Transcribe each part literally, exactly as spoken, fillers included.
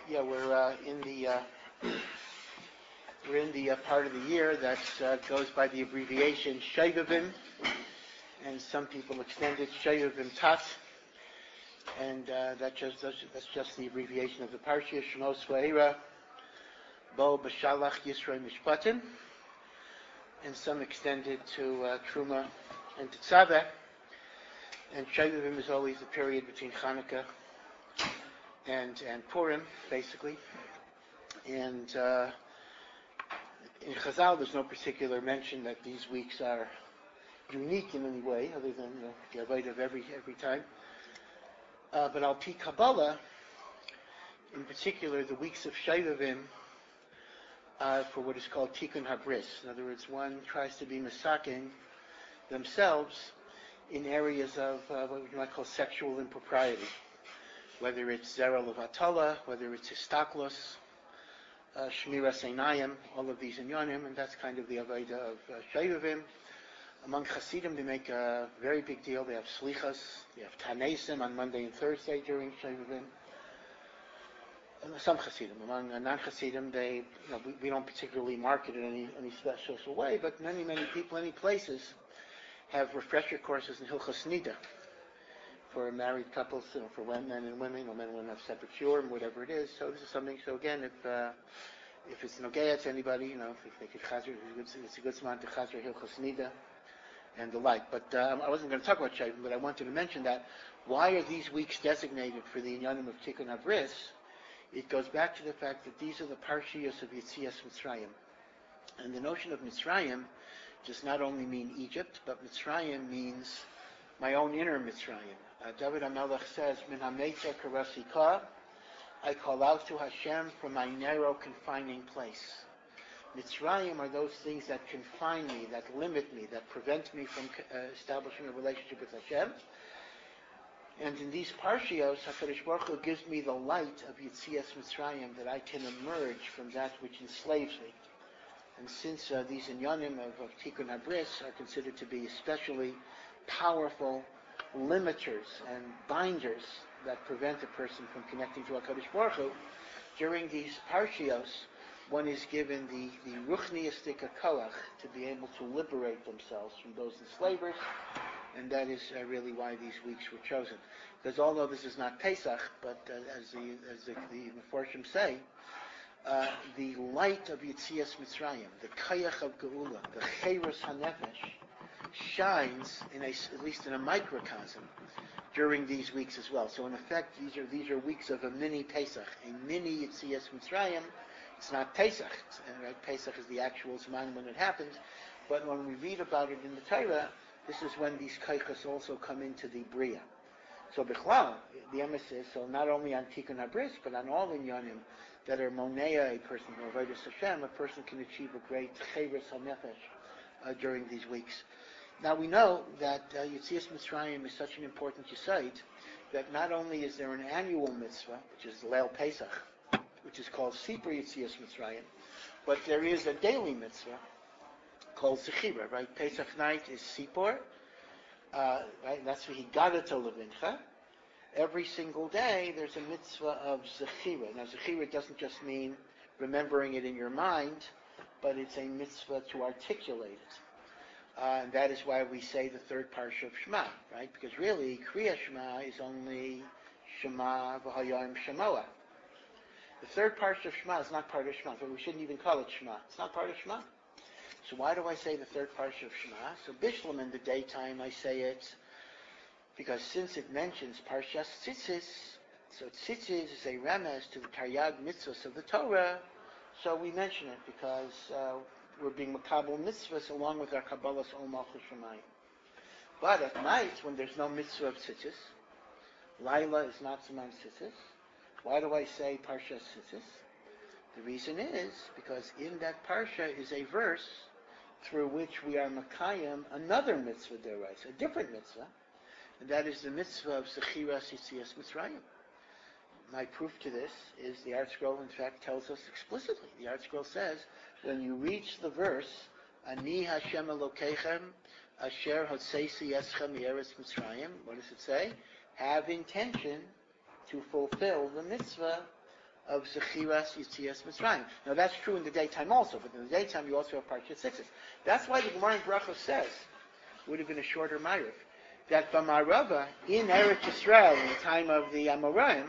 Yeah, we're uh, in the uh, we're in the uh, part of the year that uh, goes by the abbreviation Shovavim, and some people extend it Shovavim Tat, and uh, that just that's, that's just the abbreviation of the Parsha Shemos Va'era Bo B'Shalach Yisroi Mishpatim, and some extend it to uh, Truma and Tetzaveh. And Shovavim is always the period between Hanukkah and and Purim, basically. And uh, in Chazal, there's no particular mention that these weeks are unique in any way, other than you know, the avodah of every every time. Uh, but Al Pi Kabbalah, in particular, the weeks of Shovavim are for what is called Tikkun Habris. In other words, one tries to be misaking themselves in areas of uh, what you might call sexual impropriety, whether it's Zera Levatala, whether it's Histaklos, uh, Shmiras Einayim, all of these inyanim, and that's kind of the avodah of uh, Shovavim. Among Hasidim, they make a very big deal. They have Slichas, they have Tanesim on Monday and Thursday during Shovavim. And some Hasidim. Among uh, non-Hasidim, they, you know, we, we don't particularly mark it in any, any special way, but many, many people, many places have refresher courses in Hilchos Nida for married couples, you know, for men and women, you know, men and women have separate shiurim, whatever it is. So this is something. So again, if uh, if it's nogeya to anybody, you know, if they could chazer, it's a good time to chazer Hilchos Nida and the like. But um, I wasn't going to talk about Shovavim, but I wanted to mention that. Why are these weeks designated for the inyanim of Tikkun Habris? It goes back to the fact that these are the parshiyos of Yetzias Mitzrayim, and the notion of Mitzrayim does not only mean Egypt, but Mitzrayim means my own inner Mitzrayim. Uh, David HaMelech says, Min HaMeitza Karasika, I call out to Hashem from my narrow, confining place. Mitzrayim are those things that confine me, that limit me, that prevent me from uh, establishing a relationship with Hashem. And in these parshios, HaKadosh Baruch Hu gives me the light of Yetzias Mitzrayim, that I can emerge from that which enslaves me. And since uh, these inyanim of, of Tikkun Habris are considered to be especially powerful limiters and binders that prevent a person from connecting to HaKadosh Baruch Hu, during these parshios, one is given the, the ruchniistic koach to be able to liberate themselves from those enslavers, and that is uh, really why these weeks were chosen. Because although this is not Pesach, but uh, as the as the, the Meforshim say, uh, the light of Yetzias Mitzrayim, the koach of Geula, the Cheirus HaNefesh, shines in a, at least in a microcosm during these weeks as well. So in effect, these are these are weeks of a mini Pesach, a mini Yetzias Mitzrayim. It's not Pesach. It's, right? Pesach is the actual Zman when it happens, but when we read about it in the Torah, this is when these koachos also come into the Bria. So Bichlal, the emphasis, so not only on Tikkun Habris, but on all inyanim that are monea, a person who avodas Hashem, a person can achieve a great Cheirus HaNefesh uh, during these weeks. Now we know that uh, Yetzias Mitzrayim is such an important yesod that not only is there an annual mitzvah, which is Leil Pesach, which is called Sipur Yetzias Mitzrayim, but there is a daily mitzvah called Zechira, right? Pesach night is Sipur, uh, right? That's V'higadata Levincha. Every single day there's a mitzvah of Zechira. Now Zechira doesn't just mean remembering it in your mind, but it's a mitzvah to articulate it. Uh, and that is why we say the third parsha of Shema, right? Because really, Kriya Shema is only Shema v'hayim Shemoah. The third parsha of Shema is not part of Shema, so we shouldn't even call it Shema. It's not part of Shema. So why do I say the third parsha of Shema? So Bishlam in the daytime I say it because since it mentions Parshas Tzitzis, so Tzitzis is a remez to the Taryag mitzvahs of the Torah, so we mention it because uh, we're being makabel mitzvahs along with our Kabbalah's Ol Malchus Shemayim. But at night, when there's no mitzvah of Tzitzis, Laila is not Zman Tzitzis. Why do I say Parshas Tzitzis? The reason is because in that parsha is a verse through which we are makayim another mitzvah deraisa, a different mitzvah, and that is the mitzvah of Zechiras Yetzias Mitzrayim. My proof to this is the Art Scroll, in fact, tells us explicitly. The Art Scroll says, when you reach the verse, Ani Hashem Elokeichem Asher Hotzeisi Eschem Yeretz Mitzrayim, what does it say? Have intention to fulfill the mitzvah of Zechiras Yitzias Mitzrayim. Now that's true in the daytime also, but in the daytime you also have Parshat Sixes. That's why the Gemara in Brachos says, would have been a shorter Ma'ariv, that B'Marava, in Eretz Yisrael, in the time of the Amoraim,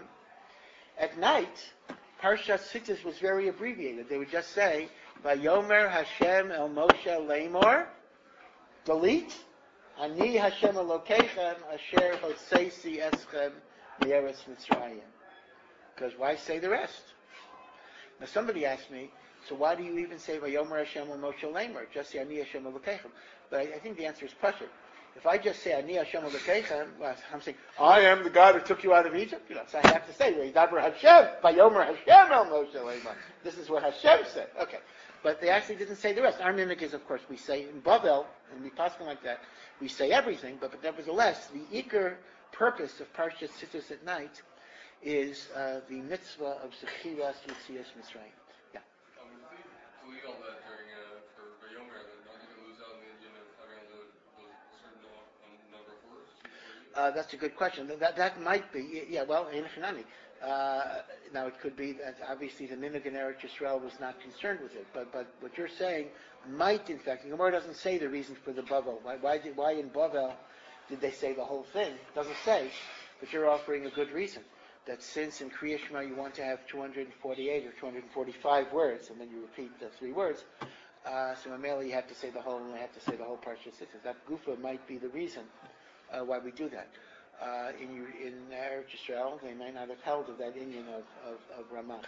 at night, Parshat Sixes was very abbreviated. They would just say, Vayomer Hashem El Moshe Lemor, delete, Ani Hashem Elokeichem Asher Hotseisi Eschem Me'eretz Mitzrayim. Because why say the rest? Now somebody asked me, so why do you even say Vayomer Hashem El Moshe Lemor? Just say Ani Hashem Elokeichem. But I, I think the answer is Pashut. If I just say Ani Hashem Elokeichem, well, I'm saying I am the God who took you out of Egypt. You know, so I have to say Vayidaber Hashem Vayomer Hashem El Moshe Lemor. This is what Hashem said. Okay. But they actually didn't say the rest. Our mimic is, of course, we say in Bavel, and we pass like that, we say everything, but, but nevertheless, the Iker purpose of Parshat Sittus at night is uh, the mitzvah of Zechiras Yitzias Mitzrayim. Yeah. Um, if we delete all that during, uh, for Vayomer, then don't you lose out on the Indian of having those, those certain um, number of words? Uh, that's a good question. That that might be, yeah, well, in Hanani. Uh, now it could be that obviously the Minhag in Eretz Yisrael was not concerned with it, but but what you're saying might in fact, the Gemara doesn't say the reason for the Bavel. Why why did why in Bavel did they say the whole thing? It doesn't say, but you're offering a good reason. That since in Kriya Shema you want to have two hundred forty-eight or two hundred forty-five words, and then you repeat the three words, uh, so mainly you have to say the whole, and you have to say the whole Parshat Sittus. That Gufa might be the reason uh, why we do that. Uh, in in Eretz Yisrael, they may not have held of that Indian of, of, of Ramach.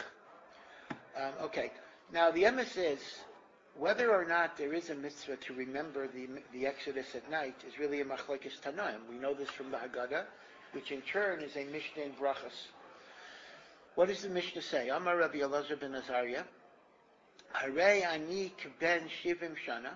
Um, okay, now the emes is, whether or not there is a mitzvah to remember the the Exodus at night is really a machlokes tanoim. We know this from the Haggadah, which in turn is a Mishnah in Brachos. What does the Mishnah say? Amar Rabbi Elazar ben Azariah, Harei ani k'ben shivim shana.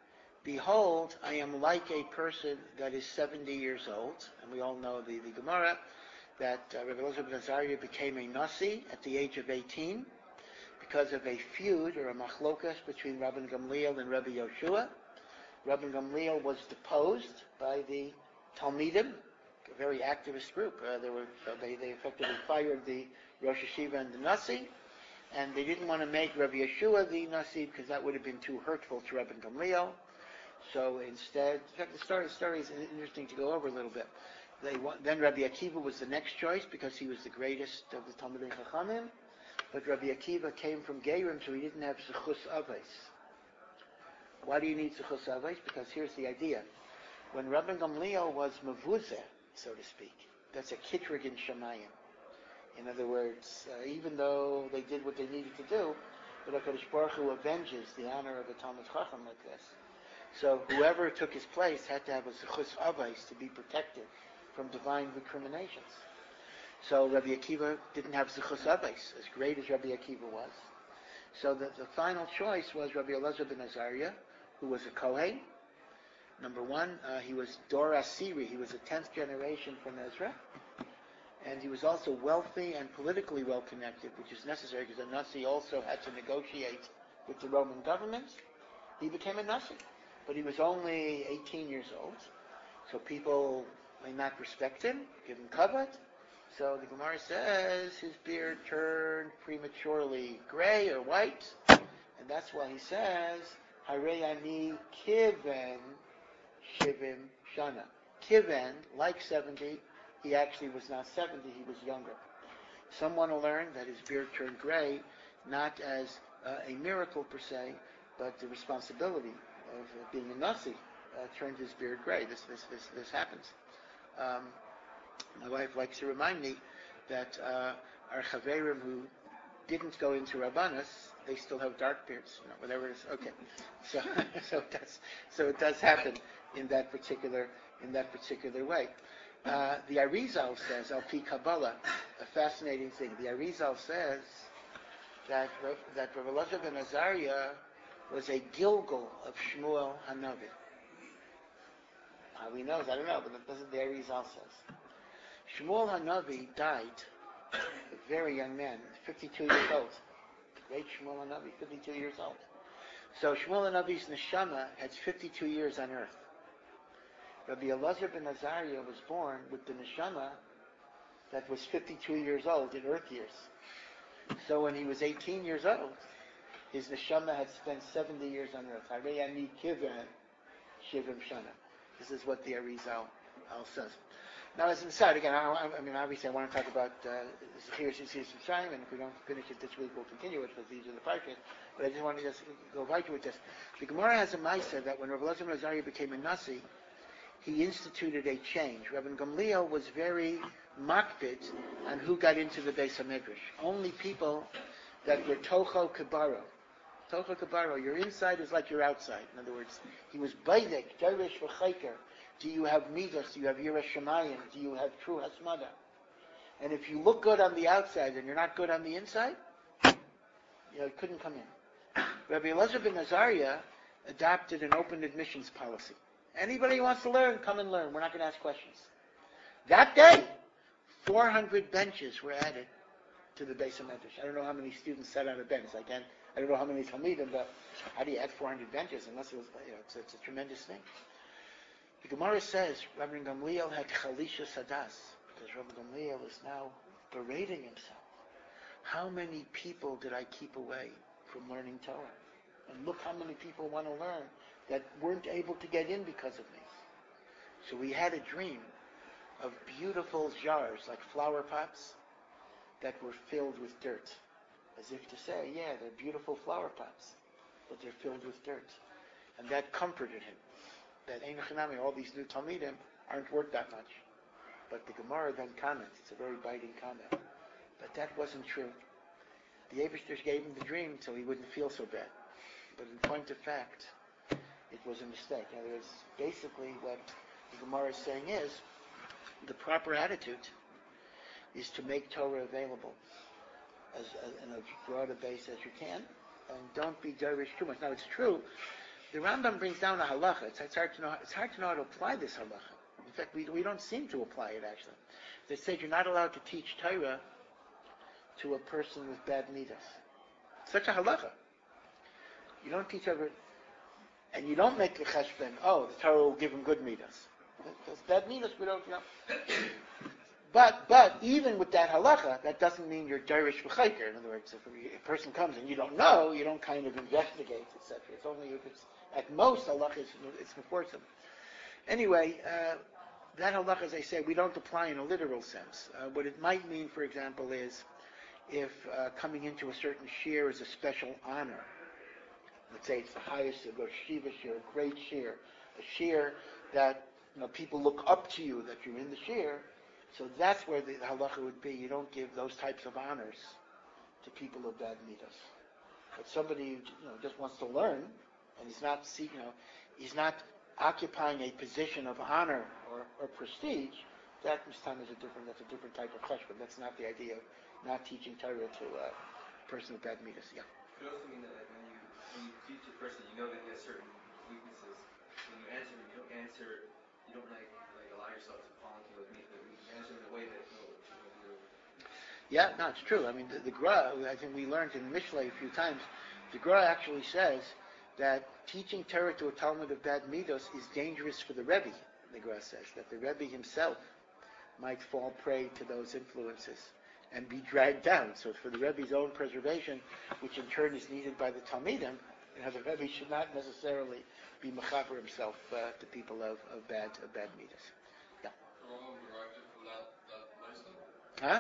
Behold, I am like a person that is seventy years old. And we all know the, the Gemara, that uh, Rabbi Elazar ben Azariah became a Nasi at the age of eighteen because of a feud or a machlokas between Rabban Gamliel and Rabbi Yoshua. Rabban Gamliel was deposed by the Talmidim, a very activist group. Uh, they, were, uh, they, they effectively fired the Rosh Hashiva and the Nasi, and they didn't want to make Rabbi Yeshua the Nasi because that would have been too hurtful to Rabban Gamliel. So instead, in fact, the story, the story is interesting to go over a little bit. They then Rabbi Akiva was the next choice because he was the greatest of the Talmidei Chachamim. But Rabbi Akiva came from Geirim, so he didn't have Zechus Avos. Why do you need Zechus Avos? Because here's the idea. When Rabban Gamliel was Mavuzeh, so to speak, that's a Kitrig in Shemayim. In other words, uh, even though they did what they needed to do, but HaKadosh Baruch Hu avenges the honor of a Talmid Chacham like this. So whoever took his place had to have a Zechus Avos to be protected from divine recriminations. So Rabbi Akiva didn't have Zechus Avos, as great as Rabbi Akiva was. So the, the final choice was Rabbi Elazar ben Azariah, who was a Kohen. Number one, uh, he was Dor Asiri, he was a tenth generation from Ezra. And he was also wealthy and politically well connected, which is necessary because a Nasi also had to negotiate with the Roman government. He became a Nasi. But he was only eighteen years old, so people may not respect him, give him kavod. So the Gemara says his beard turned prematurely gray or white, and that's why he says, Harei ani kiven shivim shana. Kiven, like seventy, he actually was not seventy, he was younger. Some want to learn that his beard turned gray, not as uh, a miracle per se, but the responsibility of uh, being a Nasi uh, turned his beard gray. This this this this happens. Um, my wife likes to remind me that uh, our Chaverim who didn't go into Rabbanas, they still have dark beards, you know, whatever it is. Okay, so so it does so it does happen in that particular in that particular way. Uh, the Arizal says, Al Pi Kabbalah, a fascinating thing. The Arizal says that that Rav Elazar ben Azariah was a Gilgal of Shmuel Hanavi. How he knows, I don't know, but that doesn't the Arizal says. Shmuel Hanavi died, a very young man, fifty-two years old. Great Shmuel Hanavi, fifty-two years old. So Shmuel Hanavi's neshama had fifty-two years on earth. Rabbi Elazar ben Azariah was born with the neshama that was fifty-two years old in earth years. So when he was eighteen years old, his neshama had spent seventy years on earth. Harei ani kiven shivim shana. This is what the Arizal Al says. Now, as an aside, again, I, I mean, obviously, I want to talk about Zechir Sisi Mitzrayim, and if we don't finish it this week, we'll continue it because these are the parshas. But I just want to just go right with this. The Gemara has a ma'aseh that when Rav Elazar ben Azariah became a nasi, he instituted a change. Rabbi Gamliel was very makpid on who got into the Beis HaMedrash. Only people that were tocho kabaro. Tocho kabaro, your inside is like your outside. In other words, he was baidek, derish v'chayker. Do you have midas? Do you have yiras shamayim? Do you have true hasmada? And if you look good on the outside and you're not good on the inside, you know, it couldn't come in. Rabbi Elazar ben Azariah adopted an open admissions policy. Anybody who wants to learn, come and learn. We're not going to ask questions. That day, four hundred benches were added to the Beis HaMedrash. I don't know how many students sat on a bench. I can I don't know how many Talmidim, but how do you add four hundred benches unless it was, you know, it's, it's a tremendous thing. The Gemara says Rabbi Gamliel had chalisha sadas because Rabbi Gamliel is now berating himself. How many people did I keep away from learning Torah? And look how many people want to learn that weren't able to get in because of me. So we had a dream of beautiful jars, like flower pots, that were filled with dirt. As if to say, yeah, they're beautiful flower pots, but they're filled with dirt. And that comforted him. That Ein Chanami, all these new Talmidim aren't worth that much. But the Gemara then comments, it's a very biting comment. But that wasn't true. The Eibishter gave him the dream so he wouldn't feel so bad. But in point of fact, it was a mistake. In other words, basically what the Gemara is saying is, the proper attitude is to make Torah available as, as in as broad a base as you can, and don't be derish too much. Now it's true, the Rambam brings down a halacha. It's, it's hard to know. It's hard to know how to apply this halacha. In fact, we we don't seem to apply it actually. They say you're not allowed to teach Torah to a person with bad midas. Such a halacha. You don't teach over, and you don't make the cheshbon. Oh, the Torah will give him good midas. Those bad midas we don't. You know. But but even with that halacha, that doesn't mean you're derish v'chayker. In other words, if a, a person comes and you don't know, you don't kind of investigate, et cetera. It's only if it's at most halacha is it's before some. Anyway, uh, that halacha, as I say, we don't apply in a literal sense. Uh, what it might mean, for example, is if uh, coming into a certain shir is a special honor. Let's say it's the highest of Rosh Shiva shir, a great shir, a shir that you know people look up to you that you're in the shir. So that's where the halacha would be. You don't give those types of honors to people of bad midas. But somebody who you know, just wants to learn, and he's not, you know, he's not occupying a position of honor or, or prestige. That time is a different. That's a different type of cheshbon. That's not the idea of not teaching Torah to a person with bad midas. Yeah. It could also mean that like, when you when you teach a person, you know that he has certain weaknesses. When you answer, you don't answer. You don't like like allow yourself to fall into the weakness. Answer in a way that you know, yeah, no, it's true. I mean, the, the Gra, I think we learned in Mishlei a few times, the Gra actually says that teaching Torah to a Talmud of bad midos is dangerous for the Rebbe, the Gra says, that the Rebbe himself might fall prey to those influences and be dragged down. So for the Rebbe's own preservation, which in turn is needed by the Talmidim, you know, the Rebbe should not necessarily be mechaber himself uh, to people of, of bad of bad midos. Yeah. Huh?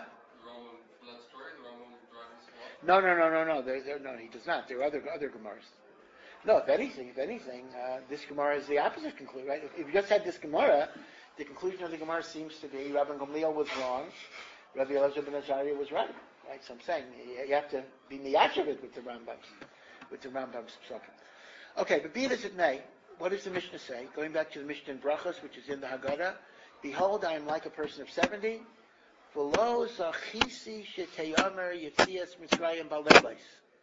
No, no, no, no, no. There, there, no, he does not. There are other other Gemaras. No, if anything, if anything, uh, this Gemara is the opposite conclusion, right? If, if you just had this Gemara, the conclusion of the Gemara seems to be Rabbi Gamliel was wrong, Rabbi Elazar ben Azariah was right. Right? So I'm saying you, you have to be miyashavit with the Rambam, with the Rambam's psukim. Okay, but be it as it may, what does the Mishnah say? Going back to the Mishnah in Brachos, which is in the Haggadah, behold, I am like a person of seventy. V'lo zachisi sheteyamer yetzias Mitzrayim balelos.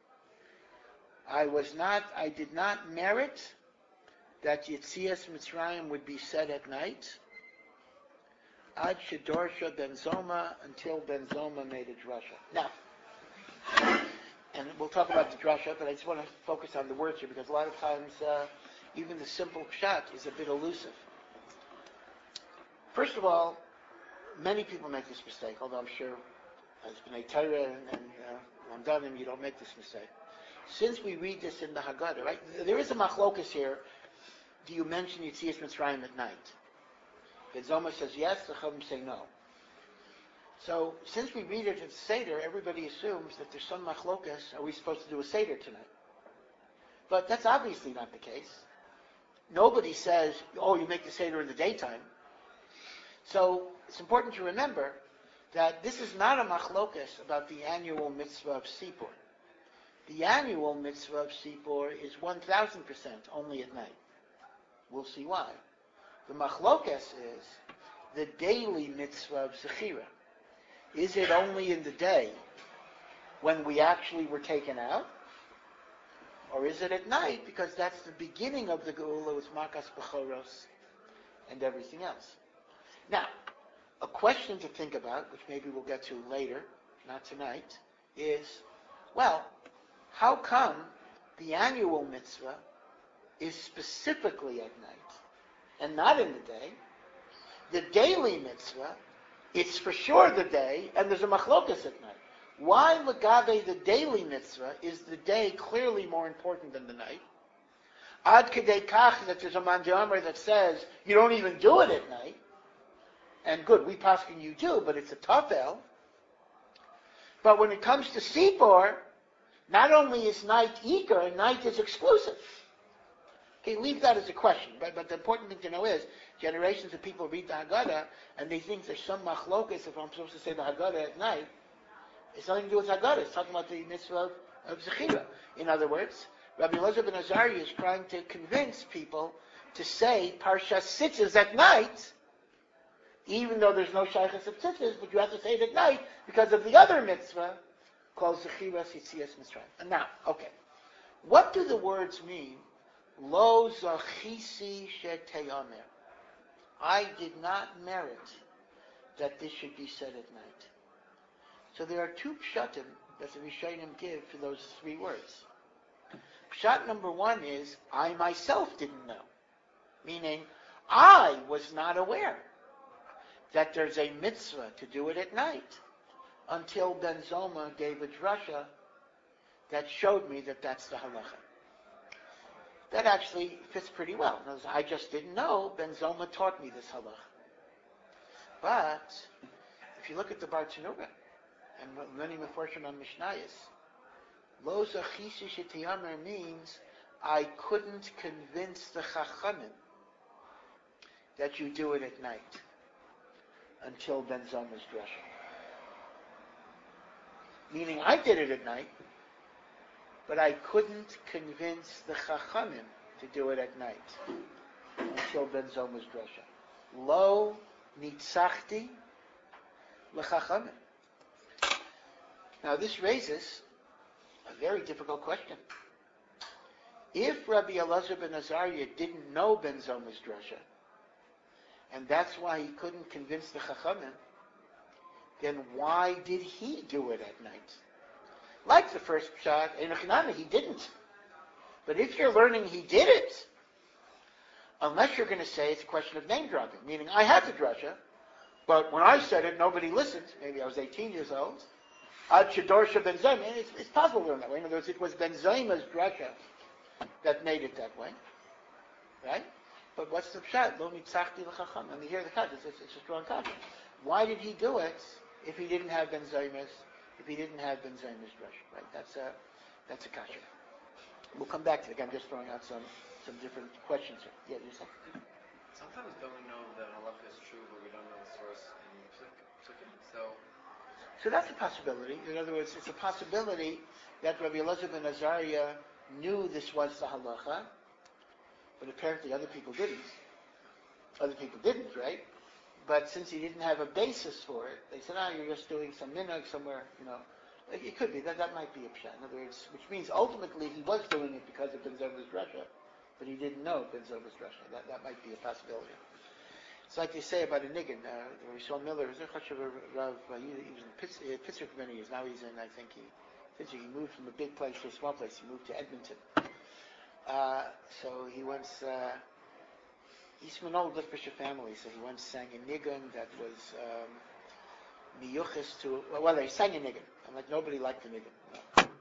I was not, I did not merit that Yetzias Mitzrayim would be said at night. Ad shedorsha ben Zoma, until ben Zoma made a drasha. Now, and we'll talk about the drasha, but I just want to focus on the words here because a lot of times uh, even the simple pshat is a bit elusive. First of all, many people make this mistake, although I'm sure as B'nai Torah and, and uh, Haggadah, you don't make this mistake. Since we read this in the Haggadah, right? There is a machlokus here. Do you mention Yetzias Mitzrayim at night? Ben Zoma says yes, the Chachamim say no. So, since we read it at Seder, everybody assumes that there's some machlokus. Are we supposed to do a Seder tonight? But that's obviously not the case. Nobody says, oh, you make the Seder in the daytime. So, it's important to remember that this is not a machlokus about the annual mitzvah of Sipur. The annual mitzvah of Sipur is one thousand percent only at night. We'll see why. The machlokas is the daily mitzvah of Zechira. Is it only in the day when we actually were taken out? Or is it at night because that's the beginning of the Geula with Makas Bechoros and everything else? Now, a question to think about, which maybe we'll get to later, not tonight, is, well, how come the annual mitzvah is specifically at night and not in the day? The daily mitzvah, it's for sure the day, and there's a machlokas at night. Why, Lagave, the daily mitzvah, is the day clearly more important than the night? Ad kedei kach, that there's a manjamer that says you don't even do it at night. And good, we paskin you do, but it's a tafel. But when it comes to Sipor, not only is night ikar, night is exclusive. Okay, leave that as a question. But, but the important thing to know is, generations of people read the Haggadah, and they think there's some machlokas, if I'm supposed to say the Haggadah at night. It's nothing to do with Haggadah. It's talking about the mitzvah of, of Zechira. In other words, Rabbi Elazar ben Azariah is trying to convince people to say Parshas Tzitzis at night, even though there's no Shaychus of Tzitzis, but you have to say it at night because of the other mitzvah called Zechira Yetzias Mitzrayim. And now, okay, what do the words mean? Lo zachisi sheteyamer. I did not merit that this should be said at night. So there are two pshatim that the Rishonim give for those three words. Pshat number one is, I myself didn't know. Meaning, I was not aware that there's a mitzvah to do it at night until Ben Zoma gave a drasha that showed me that that's the halacha. That actually fits pretty well. In other words, I just didn't know. Ben Zoma taught me this halacha. But if you look at the Bar Tanura and many Meforshim on Mishnayos, Lo zachisi shetiyamer means I couldn't convince the Chachamim that you do it at night until Ben Zoma's drasha. Meaning I did it at night, but I couldn't convince the Chachamim to do it at night until Ben Zoma's drasha. Lo nitzachti l'chachamim. Now this raises a very difficult question. If Rabbi Elazar ben Azariah didn't know Ben Zoma's drasha, and that's why he couldn't convince the Chachamim, then why did he do it at night? Like the first pshat, Einochinami, he didn't. But if you're learning he did it, unless you're going to say it's a question of name dropping, meaning I had the drasha, but when I said it, nobody listened. Maybe I was eighteen years old. Ad Shedorsha Ben Zoma. It's, it's possible to learn that way. In other words, it was Ben Zoma's drasha that made it that way. Right? But what's the pshat? Lo nitzachti l'chacham. I mean, here the cut. It's, it's, it's a strong question. Why did he do it if he didn't have Ben Zoma's, if he didn't have Ben Zoma's drasha? Right? That's a, that's a kasha. We'll come back to it. Again, I'm just throwing out some, some different questions here. Yeah, you said. Sometimes don't we know that halacha is true, but we don't know the source in psukim. So, so that's a possibility. In other words, it's a possibility that Rabbi Elazar ben Azariah knew this was the halacha, but apparently other people didn't. Other people didn't, right? But since he didn't have a basis for it, they said, "Ah, oh, you're just doing some minhag somewhere." You know, it could be that that might be a pshat. In other words, which means ultimately he was doing it because of Ben Zoma's drasha, but he didn't know Ben Zoma's drasha. That that might be a possibility. It's like they say about a niggin. Uh, we saw Miller. He was in Pittsburgh, Pittsburgh for many years. Now he's in, I think he, Pittsburgh. He moved from a big place to a small place. He moved to Edmonton. Uh, so he once. Uh, He's from an old Litvisher family, so he once sang a niggin that was um, miyuchis to, well, they sang a niggin, and like nobody liked the niggin. No.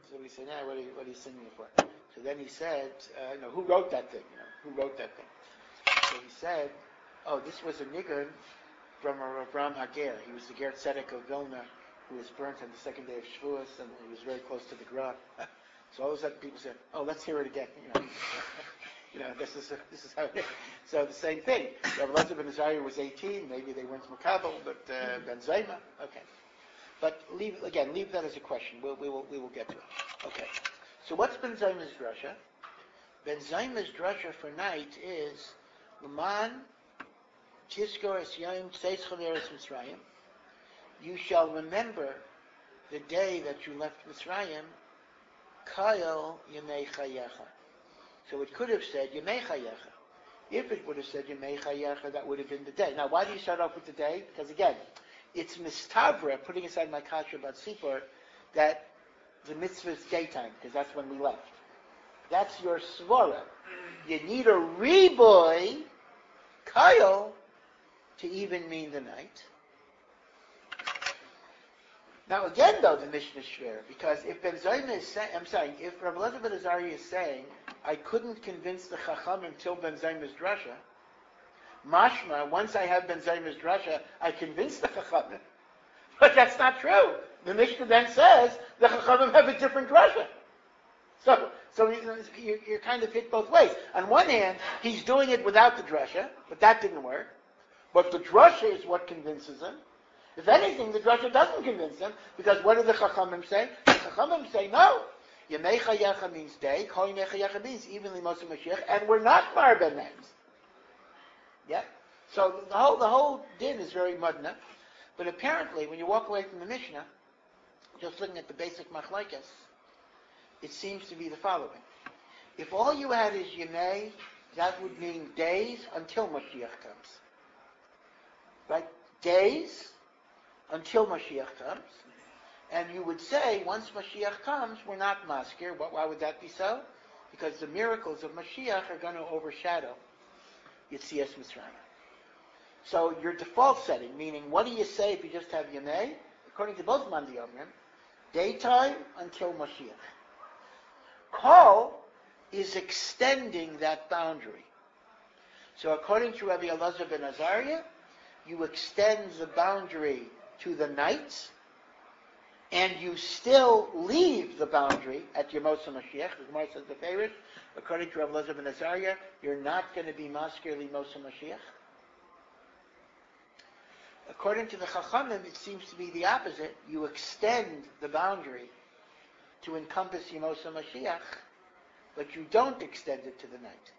somebody said, "Yeah, what are you, what are you singing it for?" So then he said, uh, "You know, who wrote that thing? You know, who wrote that thing?" So he said, "Oh, this was a nigun from Avram Hager. He was the Ger Tzedek of Vilna, who was burnt on the second day of Shavuos, and he was very close to the Gra." So all of a sudden, people said, "Oh, let's hear it again." You know, you know, this is this is how it is. So the same thing. Rabbi Elazar ben Azariah was eighteen. Maybe they weren't Makabel, but uh, Ben Zayma. Okay. But leave again. Leave that as a question. We'll, we will we will get to it. Okay. So what's Ben Zayma's drasha? Ben Zayma's drasha for night is L'man Tiskor Es Yom Tzeis Chaveres Mitzrayim. You shall remember the day that you left Mitzrayim. Kayel Yemei Chayecha. So it could have said Yemei Chayecha. If it would have said Yemei Chayecha, that would have been the day. Now, why do you start off with the day? Because again, it's mistavra, putting aside my kasha about Sipur, that the mitzvah is daytime, because that's when we left. That's your svara. You need a reboy, Kyle, to even mean the night. Now again, though, the Mishnah is shver, because if Ben Zayma is saying, I'm sorry, if Rabbi Elazar ben Azariah is saying, I couldn't convince the Chacham until Ben Zayma's drasha, mashma, once I have Ben Zayma's drasha, I convince the Chachamim. But that's not true. The Mishnah then says the Chachamim have a different drasha. So, so you, you're kind of hit both ways. On one hand, he's doing it without the drasha, but that didn't work. But the drasha is what convinces him. If anything, the drasha doesn't convince him, because what do the Chachamim say? The Chachamim say, no. Yemei Chayecha means day, Kol Yemei Chayecha means evenly Moshe Mashiach, and we're not Marben names. Yeah? So the whole the whole din is very mudna. But apparently, when you walk away from the Mishnah, just looking at the basic machlekes, it seems to be the following. If all you had is Yemei, that would mean days until Mashiach comes. Right? Days until Mashiach comes. And you would say, once Mashiach comes, we're not maskir. Why would that be so? Because the miracles of Mashiach are going to overshadow Yetzias Mitzrayim. So your default setting, meaning what do you say if you just have Yemei? According to both Mandi Omrim, daytime until Mashiach. Kol is extending that boundary. So according to Rabbi Elazar ben Azariah, you extend the boundary to the night, and you still leave the boundary at Yemos HaMashiach. The Gemara says the favorite. According to Rabbi Elazar ben Azariah, you're not going to be maskir Limos HaMashiach. According to the Chachamim, it seems to be the opposite. You extend the boundary to encompass Yemos HaMashiach, but you don't extend it to the night.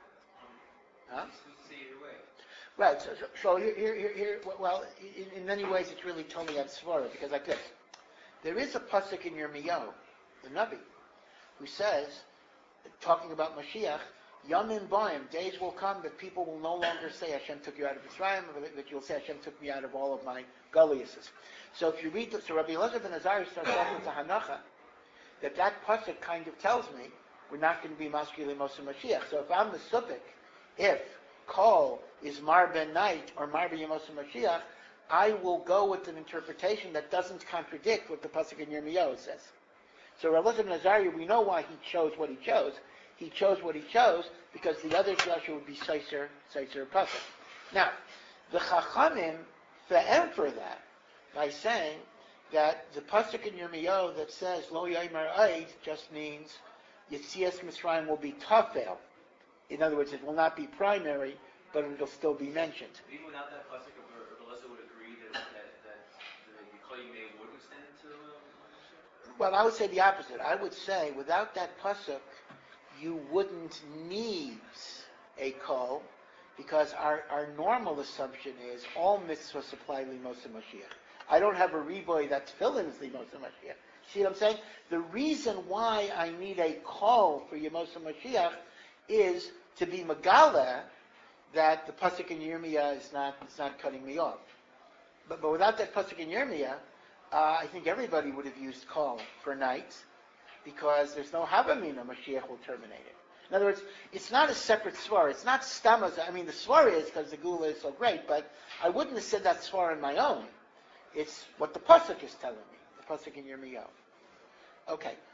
Huh? Right, so, so, so here, here, here, well, in, in many ways it's really totally on Svara, because like this. There is a pasuk in Yirmiyahu, the Navi, who says, talking about Mashiach, Yamim Baim, days will come that people will no longer say Hashem took you out of Mitzrayim, but that you'll say Hashem took me out of all of my gulliuses. So if you read this, so Rabbi Elazar ben Azariah starts off with the Hanacha, that that pasuk kind of tells me we're not going to be Maskili Moshe Mashiach. So if I'm the Supik, if Kol is Mar Ben Night or Mar Ben Yemos Mashiach, I will go with an interpretation that doesn't contradict what the pasuk in Yirmiyahu says. So Rabbi Elazar ben Azariah, we know why he chose what he chose. He chose what he chose because the other drasha would be Seiser, Seiser pasuk. Now, the Chachamim for that by saying that the pasuk in Yirmiyahu that says Lo Yaimar Eid just means Yetzias Mitzrayim will be Tafel. In other words, it will not be primary, but it will still be mentioned. Even without that pasuk, Rabbi Elazar would agree that, that, that the Kol Yimei wouldn't extend to uh, Well, I would say the opposite. I would say without that pasuk, you wouldn't need a kol, because our, our normal assumption is all mitzvahs supply limos Mashiach. I don't have a reboy that's filling limos Mashiach. See what I'm saying? The reason why I need a kol for Yemos Mashiach is to be megala that the pasuk in Yirmiyah is not is not cutting me off. But but without that pasuk in Yirmiyah, uh, I think everybody would have used kol for night, because there's no havamina, Mashiach will terminate it. In other words, it's not a separate svara. It's not stamaz. I mean, the svara is because the gula is so great, but I wouldn't have said that svara on my own. It's what the pasuk is telling me, the pasuk in Yirmiyahu. Okay,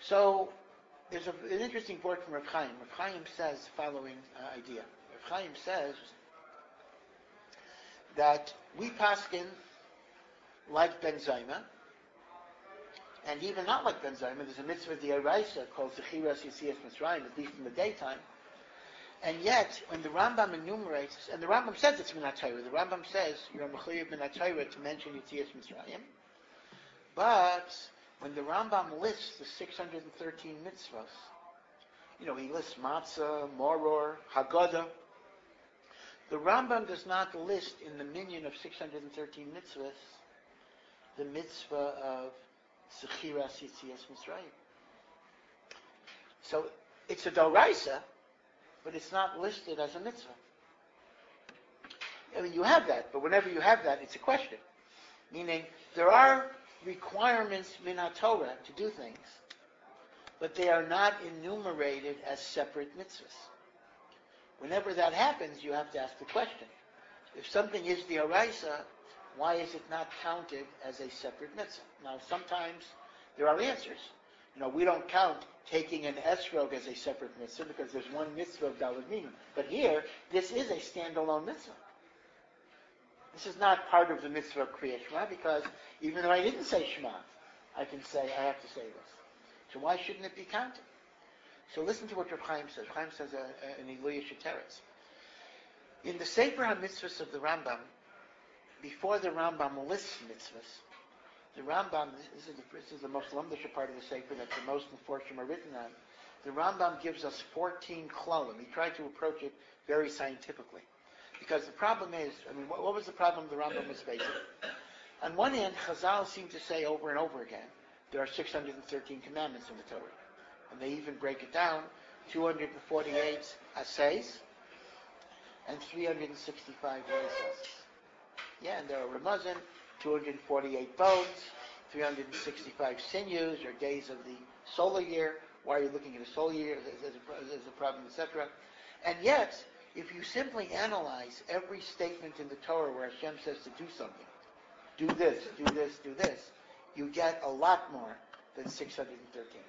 So there's a, an interesting word from Rav Chaim. Rav Chaim says the following uh, idea. Rav Chaim says that we paskin like Ben Zayma, and even not like Ben Zayma, there's a mitzvah d'oraisa called Zechiras Yetzias Mitzrayim, at least in the daytime. And yet, when the Rambam enumerates, and the Rambam says it's Minat Torah, the Rambam says you're mechuyev Minat Torah to mention Yetzias Mitzrayim, but when the Rambam lists the six hundred thirteen mitzvahs, you know, he lists Matzah, Moror, Haggadah. The Rambam does not list in the minyan of six hundred thirteen mitzvahs the mitzvah of Zechiras Yetzias Mitzrayim. So it's a doraisa, but it's not listed as a mitzvah. I mean, you have that, but whenever you have that, it's a question. Meaning, there are requirements min Torah to do things, but they are not enumerated as separate mitzvahs. Whenever that happens, you have to ask the question. If something is the oraisa, why is it not counted as a separate mitzvah? Now, sometimes there are answers. You know, we don't count taking an esrog as a separate mitzvah because there's one mitzvah of Daled Minim. But here, this is a standalone mitzvah. This is not part of the mitzvah of Kriyat Shema because even though I didn't say Shema, I can say, I have to say this. So why shouldn't it be counted? So listen to what Rav Chaim says. Rav Chaim says uh, uh, in Iluyah Sheteretz. In the Sefer HaMitzvahs of the Rambam, before the Rambam lists mitzvahs, the Rambam, this is the, this is the most lumdisha part of the Sefer that the most Meforshim are written on. The Rambam gives us fourteen klalim. He tried to approach it very scientifically. Because the problem is, I mean, what, what was the problem the Rambam was facing? On one hand, Chazal seem to say over and over again, there are six hundred thirteen commandments in the Torah. And they even break it down, two hundred forty-eight assays, and three hundred sixty-five reisas. Yeah, and there are Ramazan, two hundred forty-eight bones, three hundred sixty-five sinews, or days of the solar year. Why are you looking at a solar year as, as, a, as a problem, et cetera. And yet, if you simply analyze every statement in the Torah where Hashem says to do something, do this, do this, do this, you get a lot more than six hundred thirteen.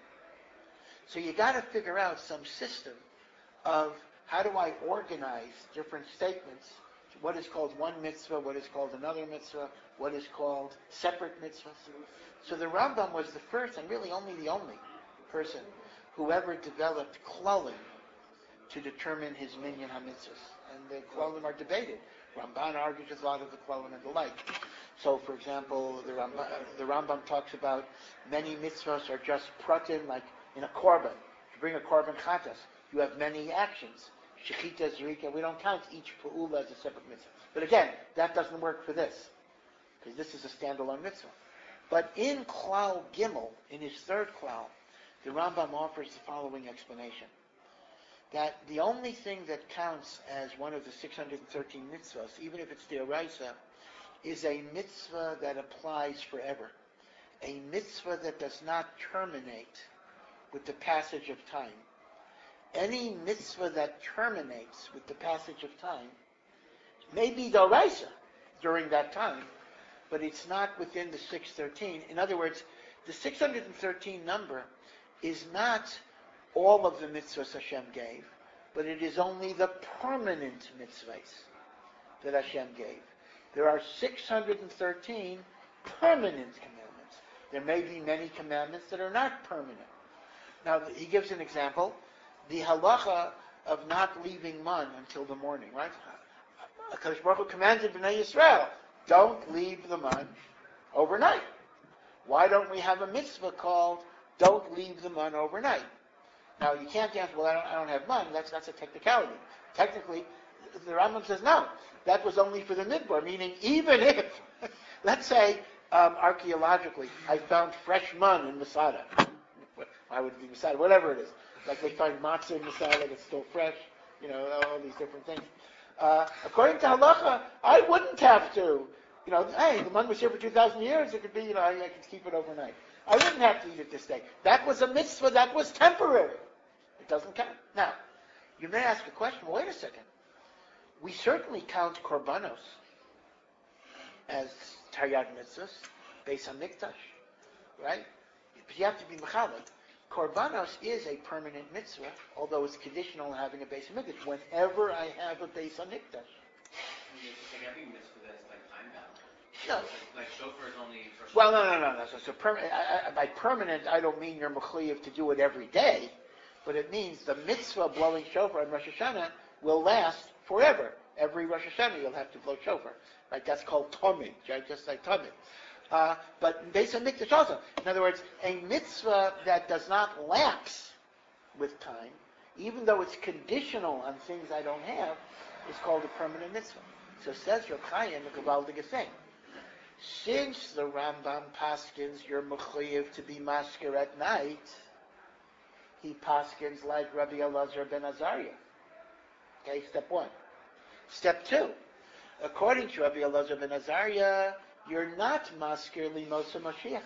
So you got to figure out some system of how do I organize different statements, what is called one mitzvah, what is called another mitzvah, what is called separate mitzvahs. So the Rambam was the first and really only the only person who ever developed klalim to determine his minyan ha-mitzvahs. And the klalim are debated. Ramban argues with a lot of the klalim and the like. So, for example, the Rambam, the Rambam talks about many mitzvahs are just pratim, like in a korban. To bring a korban chatas, you have many actions. Shechita, zerika, we don't count each pa'ula as a separate mitzvah. But again, that doesn't work for this, because this is a standalone mitzvah. But in Klal Gimel, in his third Klal, the Rambam offers the following explanation. That the only thing that counts as one of the six hundred thirteen mitzvahs, even if it's the oraisa, is a mitzvah that applies forever. A mitzvah that does not terminate with the passage of time. Any mitzvah that terminates with the passage of time may be the oraisa during that time, but it's not within the six hundred thirteen. In other words, the six hundred thirteen number is not all of the mitzvahs Hashem gave, but it is only the permanent mitzvahs that Hashem gave. There are six hundred thirteen permanent commandments. There may be many commandments that are not permanent. Now, he gives an example. The halacha of not leaving man until the morning, right? HaKadosh Baruch Hu commanded Bnei Yisrael, don't leave the man overnight. Why don't we have a mitzvah called don't leave the man overnight? Now, you can't answer, well, I don't, I don't have man. That's, that's a technicality. Technically, the Rambam says, no, that was only for the midbar, meaning even if, let's say, um, archaeologically, I found fresh man in Masada. I would be Masada, whatever it is. Like they find matzah in Masada that's still fresh, you know, all these different things. Uh, according to halacha, I wouldn't have to, you know, hey, the man was here for two thousand years, it could be, you know, I, I could keep it overnight. I wouldn't have to eat it this day. That was a mitzvah, that was temporary. It doesn't count. Now, you may ask a question, well, wait a second. We certainly count korbanos as taryag mitzvahs, based on mikdash, right? But you have to be mechalek. Korbanos is a permanent mitzvah, although it's conditional on having a Beis HaMikdash. Whenever I have a Beis HaMikdash. It's like every mitzvah that's like time bound. No. Like, like shofar is only for. Well, no, no, no, no. So, so per, I, I, by permanent, I don't mean you're mechuyev to do it every day, but it means the mitzvah of blowing shofar on Rosh Hashanah will last forever. Every Rosh Hashanah you'll have to blow shofar. Right? That's called tomid, right? Just like tomid. Uh, but Beis HaMikdash also. In other words, a mitzvah that does not lapse with time, even though it's conditional on things I don't have, is called a permanent mitzvah. So says Reb Chaim, a gewaldige thing. Since the Rambam paskins you're mechuyev to be masker at night, he paskins like Rabbi Elazar ben Azariah. Okay, step one. Step two. According to Rabbi Elazar ben Azariah, you're not masker limosa Mashiach.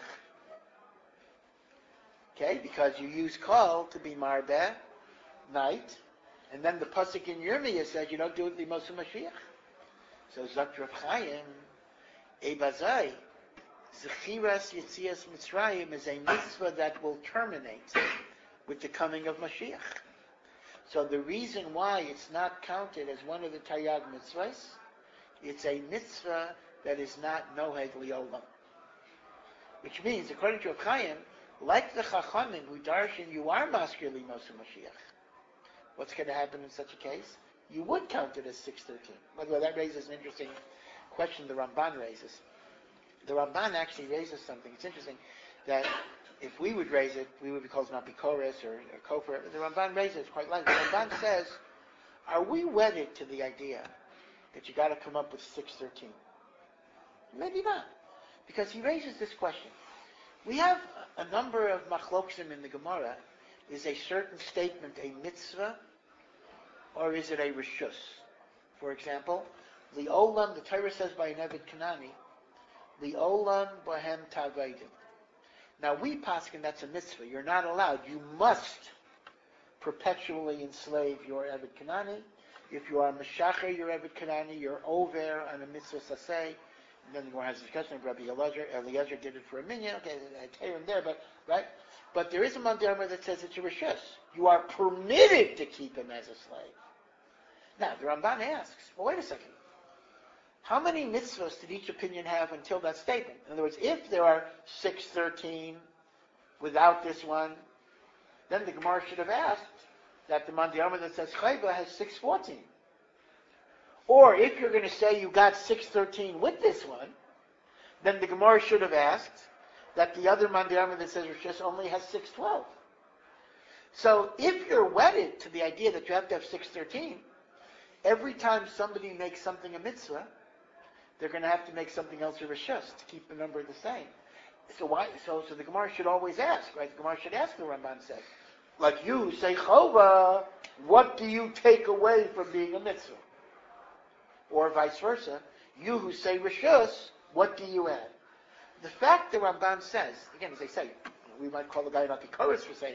Okay, because you use kol to be marbeh, night, and then the pasuk in Yirmiyah said you don't do it limosa Mashiach. So Zak Reb Chaim, Ebazai, Zechiras Yitzias Mitzrayim is a mitzvah that will terminate with the coming of Mashiach. So the reason why it's not counted as one of the Taryag mitzvahs, it's a mitzvah that is not Noheg Liolam. Which means, according to Reb Chaim, like the Chachamim who darshan you are Masker Limosa Mashiach, what's going to happen in such a case? You would count it as six thirteen. By the way, that raises an interesting question the Ramban raises. The Ramban actually raises something. It's interesting that if we would raise it, we would be called Mapikoris or, or Kofer. The Ramban raises it quite lightly. The Ramban says, are we wedded to the idea that you got to come up with six thirteen? Maybe not. Because he raises this question. We have a number of machloksim in the Gemara. Is a certain statement a mitzvah or is it a reshus? For example, the olam, the Torah says by an Eved Kanani, the olam bohem tavaydim. Now we paskin that's a mitzvah. You're not allowed. You must perpetually enslave your Eved Kanani. If you are Meshacher, your Eved Kanani, you're over on a mitzvah saseh. And then the Gemara has a discussion of Rabbi Elazar. Eliezer did it for a minyan. Okay, I tear him there, but right. But there is a mandarma that says it's a reshus. You are permitted to keep him as a slave. Now the Ramban asks, well, wait a second. How many mitzvahs did each opinion have until that statement? In other words, if there are six thirteen without this one, then the Gemara should have asked that the Mandiyama that says Chayva has six fourteen. Or if you're going to say you got six thirteen with this one, then the Gemara should have asked that the other Mandiyama that says Rishis only has six twelve. So if you're wedded to the idea that you have to have six thirteen, every time somebody makes something a mitzvah, they're going to have to make something else a reshus to keep the number the same. So why? So, so the Gemara should always ask, right? The Gemara should ask. The Ramban says, like you say chova, what do you take away from being a mitzvah? Or vice versa, you who say reshus, what do you add? The fact the Ramban says, again, as they say, we might call the guy not the chorus for saying